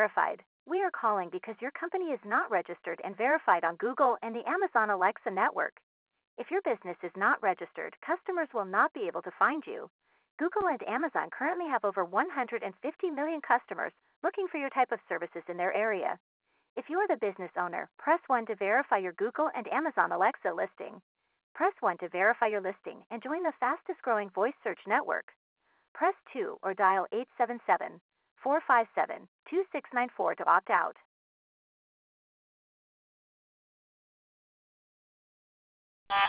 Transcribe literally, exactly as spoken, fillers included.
Verified. We are calling because your company is not registered and verified on Google and the Amazon Alexa network. If your business is not registered, customers will not be able to find you. Google and Amazon currently have over one hundred fifty million customers looking for your type of services in their area. If you are the business owner, press one to verify your Google and Amazon Alexa listing. Press one to verify your listing and join the fastest growing voice search network. Press two or dial eight seven seven, four five seven, two six nine four to opt out.